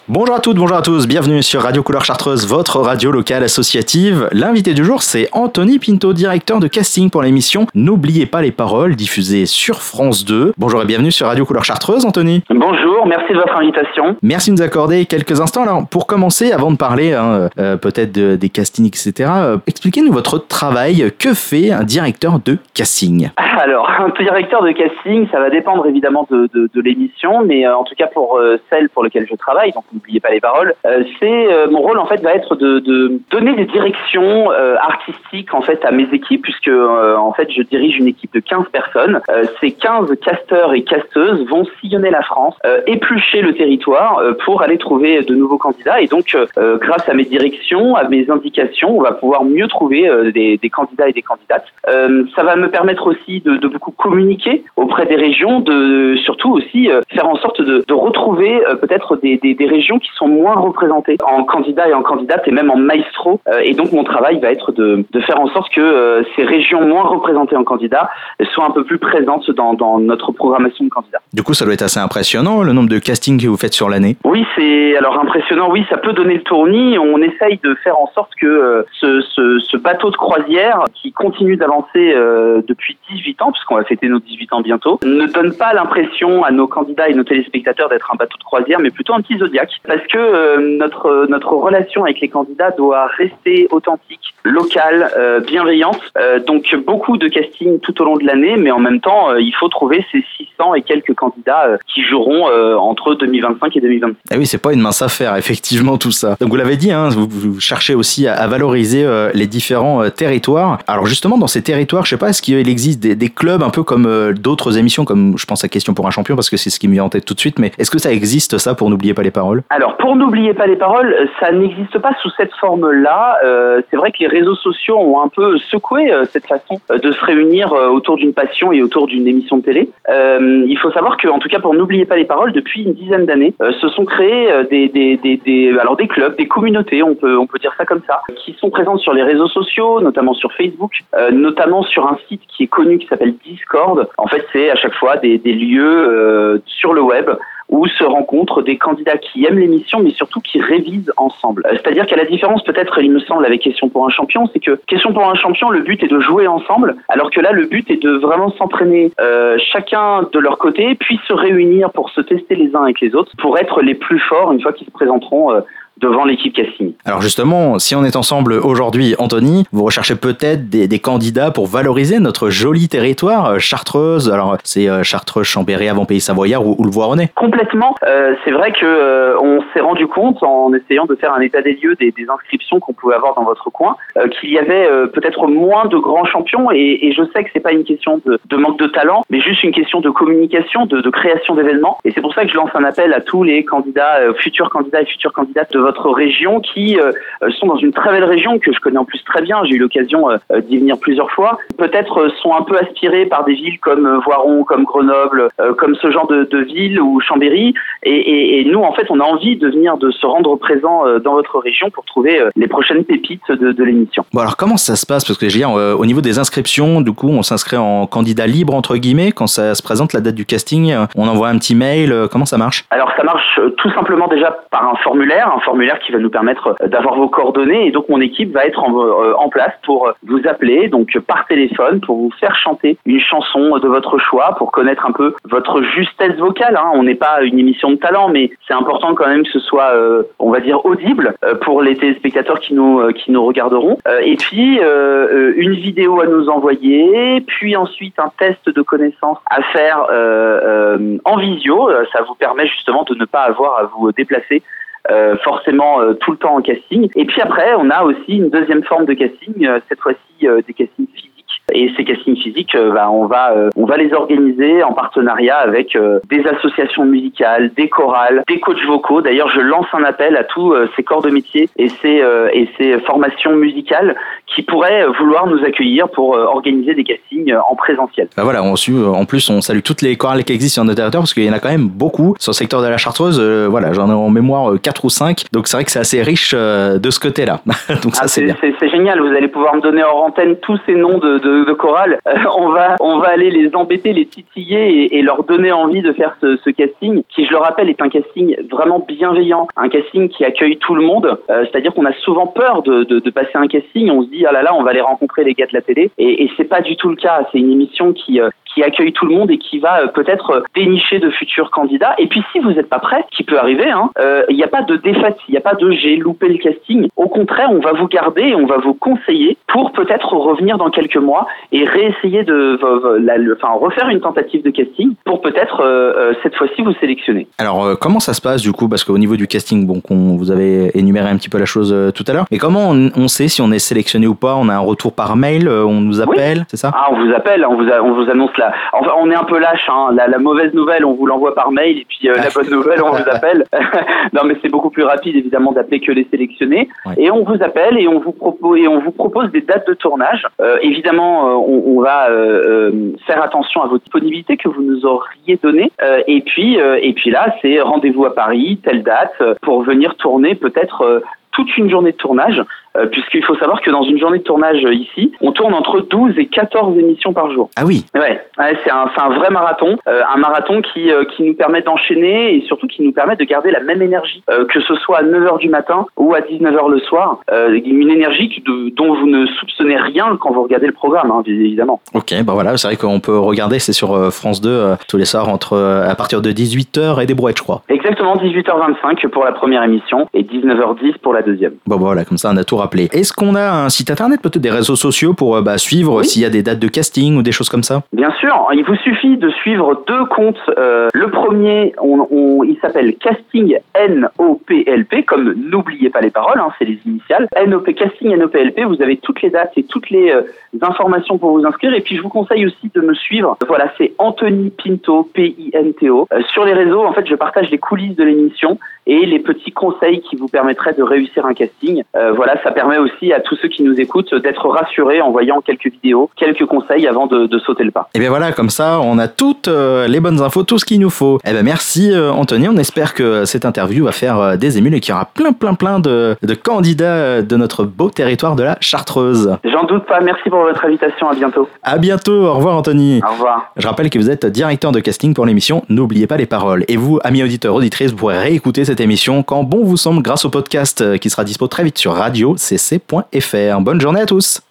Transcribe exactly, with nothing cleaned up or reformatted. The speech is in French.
Bonjour à toutes, bonjour à tous, bienvenue sur Radio Couleur Chartreuse, votre radio locale associative. L'invité du jour, c'est Anthony Pinto, directeur de casting pour l'émission N'oubliez pas les paroles, diffusée sur France deux. Bonjour et bienvenue sur Radio Couleur Chartreuse, Anthony. Bonjour, merci de votre invitation. Merci de nous accorder quelques instants. Alors, pour commencer, avant de parler hein, euh, peut-être de, des castings, et cetera, euh, expliquez-nous votre travail. Que fait un directeur de casting ? Alors, un directeur de casting, ça va dépendre évidemment de, de, de l'émission, mais euh, en tout cas pour euh, celle pour laquelle je travaille, donc n'oubliez pas les paroles, euh, c'est euh, mon rôle en fait va être de, de donner des directions euh, artistiques en fait à mes équipes, puisque euh, en fait je dirige une équipe de quinze personnes. Euh, ces quinze casteurs et casteuses vont sillonner la France, euh, éplucher le territoire euh, pour aller trouver de nouveaux candidats, et donc euh, grâce à mes directions, à mes indications, on va pouvoir mieux trouver euh, des, des candidats et des candidates. Euh, ça va me permettre aussi de, de beaucoup communiquer auprès des régions, de surtout aussi euh, faire en sorte de, de retrouver euh, peut-être des, des, des régions qui sont moins représentées en candidats et en candidates et même en maestro. Euh, et donc mon travail va être de, de faire en sorte que euh, ces régions moins représentées en candidats soient un peu plus présentes dans, dans notre programmation de candidats. Du coup, ça doit être assez impressionnant le nombre de castings que vous faites sur l'année. Oui, c'est alors impressionnant. Oui, ça peut donner le tournis. On essaye de faire en sorte que euh, ce, ce, ce bateau de croisière qui continue d'avancer euh, depuis dix-huit ans, puisqu'on va fêter nos dix-huit ans bientôt, ne donne pas l'impression à nos candidats et nos téléspectateurs d'être un bateau de croisière, mais plutôt un petit Zodiac. Parce que euh, notre notre relation avec les candidats doit rester authentique, locale, euh, bienveillante. Euh, donc beaucoup de castings tout au long de l'année, mais en même temps, euh, il faut trouver ces six cents et quelques candidats euh, qui joueront euh, entre deux mille vingt-cinq et deux mille vingt-six. Ah oui, c'est pas une mince affaire, effectivement, tout ça. Donc vous l'avez dit, hein, vous, vous cherchez aussi à, à valoriser euh, les différents euh, territoires. Alors justement, dans ces territoires, je sais pas, est-ce qu'il existe des, des clubs un peu comme euh, d'autres émissions, comme je pense à Question pour un champion, parce que c'est ce qui me vient en tête tout de suite, mais est-ce que ça existe ça pour N'oubliez pas les paroles ? Alors, pour N'oubliez pas les paroles, ça n'existe pas sous cette forme-là. Euh, c'est vrai que les réseaux sociaux ont un peu secoué euh, cette façon euh, de se réunir euh, autour d'une passion et autour d'une émission de télé. Euh, il faut savoir que, en tout cas, pour N'oubliez pas les paroles, depuis une dizaine d'années, euh, se sont créés euh, des, des, des, des, alors des clubs, des communautés, on peut, on peut dire ça comme ça, qui sont présentes sur les réseaux sociaux, notamment sur Facebook, euh, notamment sur un site qui est connu qui s'appelle Discord. En fait, c'est à chaque fois des, des lieux euh, sur le web où se rencontrent des candidats qui aiment l'émission, mais surtout qui révisent ensemble. C'est-à-dire qu'à la différence, peut-être, il me semble, avec Question pour un champion, c'est que Question pour un champion, le but est de jouer ensemble, alors que là, le but est de vraiment s'entraîner euh, chacun de leur côté, puis se réunir pour se tester les uns avec les autres, pour être les plus forts une fois qu'ils se présenteront euh, devant l'équipe casting. Alors justement, si on est ensemble aujourd'hui, Anthony, vous recherchez peut-être des, des candidats pour valoriser notre joli territoire, Chartreuse. Alors c'est euh, Chartreuse, Chambéry, avant Pays Savoyard ou, ou le Voironnais. Complètement. Euh, c'est vrai que euh, on s'est rendu compte en essayant de faire un état des lieux des, des inscriptions qu'on pouvait avoir dans votre coin, euh, qu'il y avait euh, peut-être moins de grands champions. Et, et je sais que c'est pas une question de, de manque de talent, mais juste une question de communication, de, de création d'événements. Et c'est pour ça que je lance un appel à tous les candidats, euh, futurs candidats et futures candidates de votre région qui euh, sont dans une très belle région que je connais en plus très bien, j'ai eu l'occasion euh, d'y venir plusieurs fois, peut-être euh, sont un peu aspirés par des villes comme euh, Voiron, comme Grenoble, euh, comme ce genre de, de villes ou Chambéry, et, et, et nous en fait on a envie de venir, de se rendre présent euh, dans votre région pour trouver euh, les prochaines pépites de, de l'émission. Bon alors comment ça se passe, parce que je veux dire, euh, au niveau des inscriptions, du coup on s'inscrit en candidat libre entre guillemets, quand ça se présente la date du casting, on envoie un petit mail, euh, comment ça marche ? Alors ça marche euh, tout simplement déjà par un formulaire, un formulaire qui va nous permettre d'avoir vos coordonnées, et donc mon équipe va être en, euh, en place pour vous appeler donc par téléphone pour vous faire chanter une chanson de votre choix, pour connaître un peu votre justesse vocale, hein. On n'est pas une émission de talent, mais c'est important quand même que ce soit euh, on va dire audible euh, pour les téléspectateurs qui nous euh, qui nous regarderont, euh, et puis euh, une vidéo à nous envoyer, puis ensuite un test de connaissance à faire euh, euh, en visio. Ça vous permet justement de ne pas avoir à vous déplacer Euh, forcément euh, tout le temps en casting. Et puis après, on a aussi une deuxième forme de casting, euh, cette fois-ci euh, des castings physiques. Et ces castings physiques, euh, bah, on va euh, on va les organiser en partenariat avec euh, des associations musicales, des chorales, des coachs vocaux. D'ailleurs, je lance un appel à tous euh, ces corps de métier et ces euh, et ces formations musicales qui pourraient vouloir nous accueillir pour euh, organiser des castings en présentiel. Bah voilà, on su, en plus on salue toutes les chorales qui existent sur notre territoire, parce qu'il y en a quand même beaucoup sur le secteur de la Chartreuse. Euh, voilà, j'en ai en mémoire quatre ou cinq, donc c'est vrai que c'est assez riche euh, de ce côté-là. Donc ça ah, c'est, c'est bien. C'est, c'est génial. Vous allez pouvoir me donner hors antenne tous ces noms de, de de, de chorale, euh, on va on va aller les embêter, les titiller et, et leur donner envie de faire ce, ce casting, qui je le rappelle est un casting vraiment bienveillant, un casting qui accueille tout le monde. Euh, c'est-à-dire qu'on a souvent peur de, de, de passer un casting, on se dit ah là là on va aller rencontrer les gars de la télé, et, et c'est pas du tout le cas. C'est une émission qui euh, qui accueille tout le monde et qui va euh, peut-être euh, dénicher de futurs candidats. Et puis si vous n'êtes pas prêt, ce qui peut arriver, hein, euh, il n'y a pas de défaite, il n'y a pas de j'ai loupé le casting. Au contraire, on va vous garder et on va vous conseiller pour peut-être revenir dans quelques mois et réessayer de, de, de la, le, enfin refaire une tentative de casting pour peut-être euh, euh, cette fois-ci vous sélectionner. Alors euh, comment ça se passe du coup, parce qu'au niveau du casting, bon, qu'on, vous avez énuméré un petit peu la chose euh, tout à l'heure, mais comment on, on sait si on est sélectionné ou pas? On a un retour par mail, euh, on nous appelle, oui. C'est ça? Ah, on vous appelle, on vous, a, on vous annonce la. Enfin, on est un peu lâche, hein. La, la mauvaise nouvelle, on vous l'envoie par mail, et puis euh, la bonne nouvelle, on vous appelle. Non, mais c'est beaucoup plus rapide évidemment d'appeler que les sélectionnés. Ouais. Et on vous appelle et on vous propose et on vous propose des dates de tournage. Euh, évidemment, euh, on, on va euh, euh, faire attention à vos disponibilités que vous nous auriez données. Euh, et puis, euh, et puis là, c'est rendez-vous à Paris, telle date, euh, pour venir tourner peut-être. Euh, toute une journée de tournage, euh, puisqu'il faut savoir que dans une journée de tournage euh, ici, on tourne entre douze et quatorze émissions par jour. Ah oui. Ouais, ouais c'est un c'est un vrai marathon, euh, un marathon qui euh, qui nous permet d'enchaîner et surtout qui nous permet de garder la même énergie, euh, que ce soit à neuf heures du matin ou à dix-neuf heures le soir, euh, une énergie qui, de, dont vous ne soupçonnez rien quand vous regardez le programme, hein, évidemment. Ok, bah voilà, c'est vrai qu'on peut regarder, c'est sur euh, France deux euh, tous les soirs entre euh, à partir de dix-huit heures et des brouettes, je crois. Exactement, dix-huit heures vingt-cinq pour la première émission et dix-neuf heures dix pour la deuxième. Bon, bah voilà, comme ça on a tout rappelé. Est-ce qu'on a un site internet, peut-être des réseaux sociaux pour bah, suivre oui. s'il y a des dates de casting ou des choses comme ça? Bien sûr, il vous suffit de suivre deux comptes. Euh, le premier, on, on, il s'appelle Casting N O P L P, comme n'oubliez pas les paroles, hein, c'est les initiales. N O P, Casting N O P L P, vous avez toutes les dates et toutes les euh, informations pour vous inscrire. Et puis je vous conseille aussi de me suivre. Voilà, c'est Anthony Pinto, P I N T O. Euh, sur les réseaux, en fait, je partage les coulisses de l'émission et les petits conseils qui vous permettraient de réussir un casting. Euh, voilà, ça permet aussi à tous ceux qui nous écoutent d'être rassurés en voyant quelques vidéos, quelques conseils avant de, de sauter le pas. Et bien voilà, comme ça, on a toutes euh, les bonnes infos, tout ce qu'il nous faut. Et ben merci euh, Anthony, on espère que cette interview va faire euh, des émules et qu'il y aura plein plein plein de, de candidats de notre beau territoire de la Chartreuse. J'en doute pas, merci pour votre invitation, à bientôt. À bientôt, au revoir Anthony. Au revoir. Je rappelle que vous êtes directeur de casting pour l'émission N'oubliez pas les paroles. Et vous, amis auditeurs, auditrices, vous pourrez réécouter cette émission quand bon vous semble grâce au podcast qui sera dispo très vite sur radio c c point f r. Bonne journée à tous.